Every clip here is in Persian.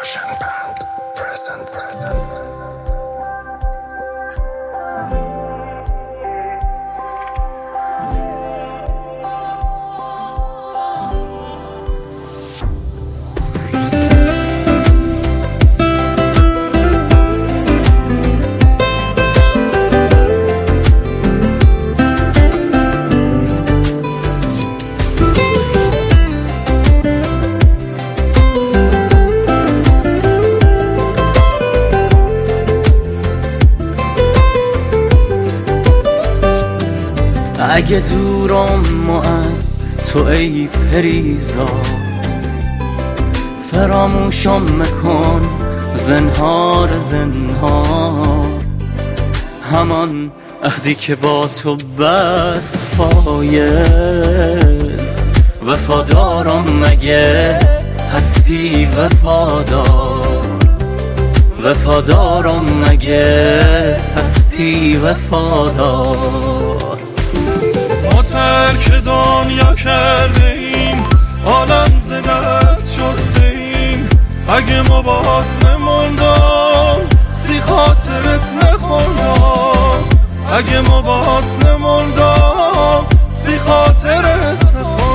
Percussion Band presents. اگه دورم از تو ای پریزاد، فراموشم مکن زنهار زنهار. همان عهدی که با تو بست فایز، وفادارم مگه هستی وفادار؟ وفادارم مگه هستی وفادار؟ ما ترک دنیا کرده ایم، عالم ز دست شسته ایم. اگه ما باز نموندم سی خاطرت نخوندم. اگه ما باز نموندم سی خاطرت نخوندم.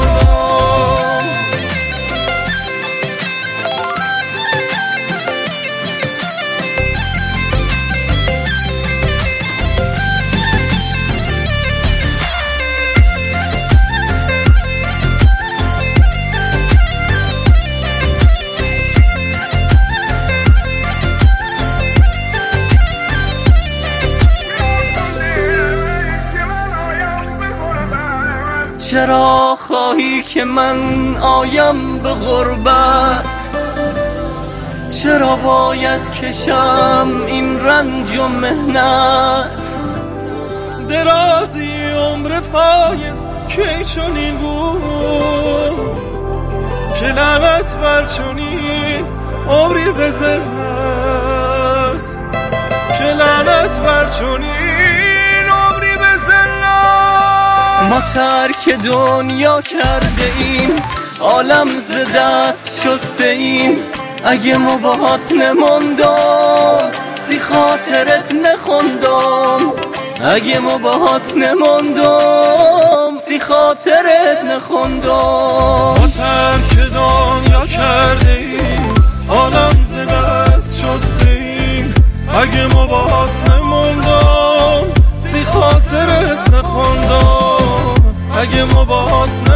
چرا خواهی که من آیم به غربت؟ چرا باید کشم این رنج و مهنت؟ درازی عمر فایز که چنین بود، که لعنت بر چنین عمری به ذلت، که لعنت بر چنین عمری به ذلت. ما ترک دنیا کرده ایم، عالم ز دست شسته ایم. اگه ما باهات نموندم سی خاطرت نخوندم. اگه ما باهات نموندم سی خاطرت نخوندم. ما ترک دنیا کرده ایم، عالم ز دست شسته ایم. اگه ما باهات نموندم سی خاطرت نخوندم. اگه ما باهات